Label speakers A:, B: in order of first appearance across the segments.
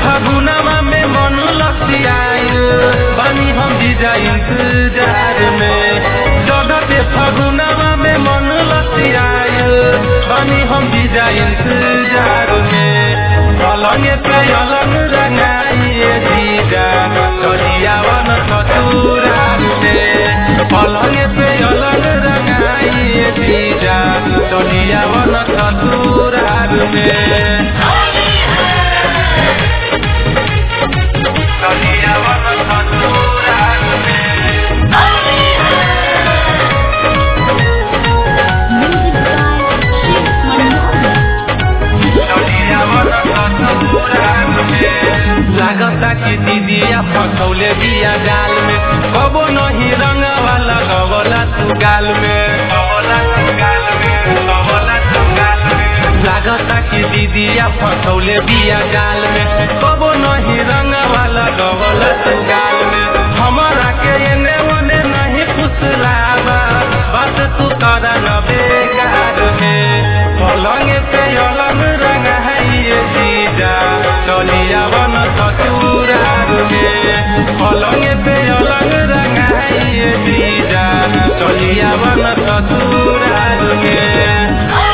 A: फगुनवा में मन लसियाइल बानी हम जीजा इंतजार में। चढ़ते फगुनवा में मन लसियाइल बानी हम जीजा इंतजार में। पलंगे पे अलग रंगाइए जीजा चलियावन ससुराल में। पलंगे पे अलग रंगाइए जीजा चलियावन ससुराल में। लागता कि दीदिया फसौले बिया गाल में, कबो नहीं रंग वाला गवला तू गाल में। लागता कि दीदिया फसौले बिया गाल में, कबो नहीं रंग वाला गवला तू गाल में। हमारा के एने ओने नहीं फुसलावा, बात तू करा न बेकार में। पलंग पे अलग रंग है ये जीजा चलियावन ससुराल में। पलंग पे अलग रंग है ये जीजा चलियावन ससुराल में।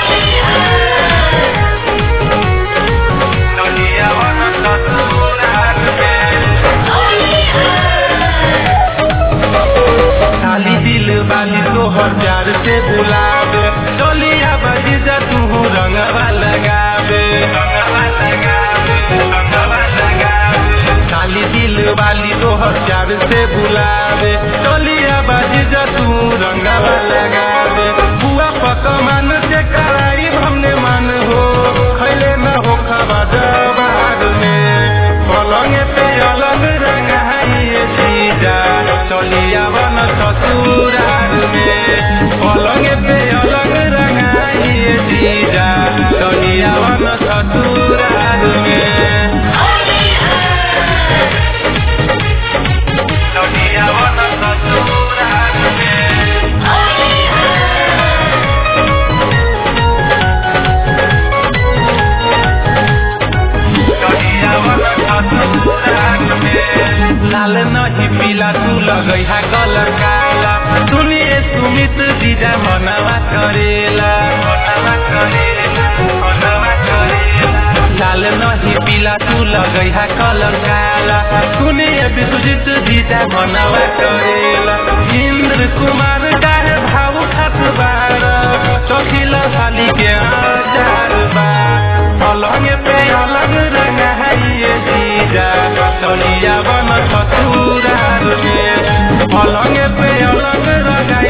A: खाली दिल वाली तोहर प्यार से बुलावे, चलिया बजीजा तू रंगवा लगावे। खाली दिल वाली तोहर प्यार से बुलावे, चलिया बजीजा तू रंगवा लगावे। बुआ पकवान से कराई हमने मन हो, खैले न हो खावा जवार में। पलंग पे अलग रंग है ये जीजा चलियावन ससुराल में। पलंग पे अलग रंग है ये जीजा चलियावन ससुराल में। चलियावन ससुराल में। लाल नहीं पीला तू लगई है कलर काला, सुनिए सुमित जीजा मनवा करेला। लाल नहीं पीला तू लगई है कलर काला, सुनिए विश्वजीत जीजा मनवा करेला। इंद्र कुमार काहे भाव खात बार, चखिला थाली के आचार बा। पलंग पे अलग रंग है ये जीजा चलियावन ससुराल में। पलंग पे अलग रंग